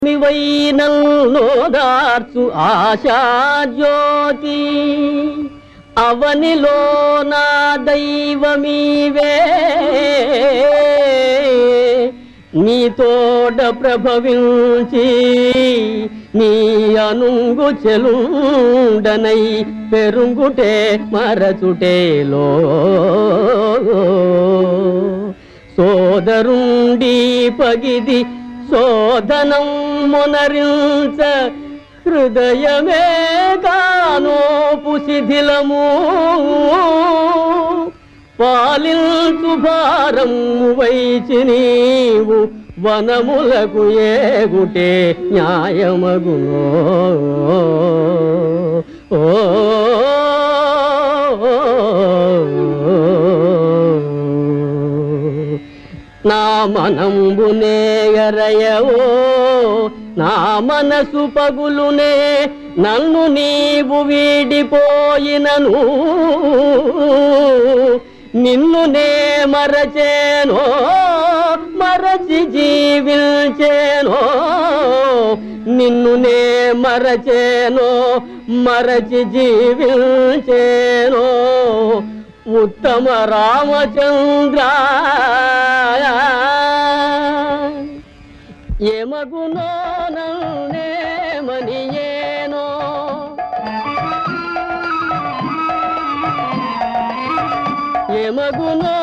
మివైనల్లోదార్చు ఆశాజ్యోతి అవనిలో నా దైవమీవే నీ తోడ ప్రభవించి నీ అనుంగు చెలుండనై పెరుగుటే మరచుటేలో సోదరుండి పగిది శోధనం మునరించ హృదయమే గానోపు శిథిలము పాలించు భారం వైచి నీవు వనములకు ఏగుటే న్యాయమగునో నా మనంబునే ఎరయవో నా మనసు పగులునే నన్ను నీవు వీడిపోయినను నిన్ను నే మరచేనో మరచి జీవించేనో నిన్ను నే మరచేనో మరచి జీవించేనో ఉత్తమ రామచంద్ర ఏమగునో నన్నేమనియేనో ఏమగునో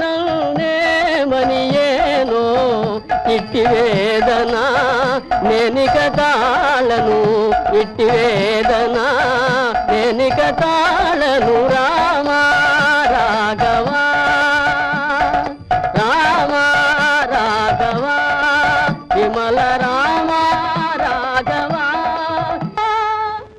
నన్నేమనియేనో ఇట్టి వేదన నేనిక తాళను ఇట్టి వేదన నేనిక తాళను రా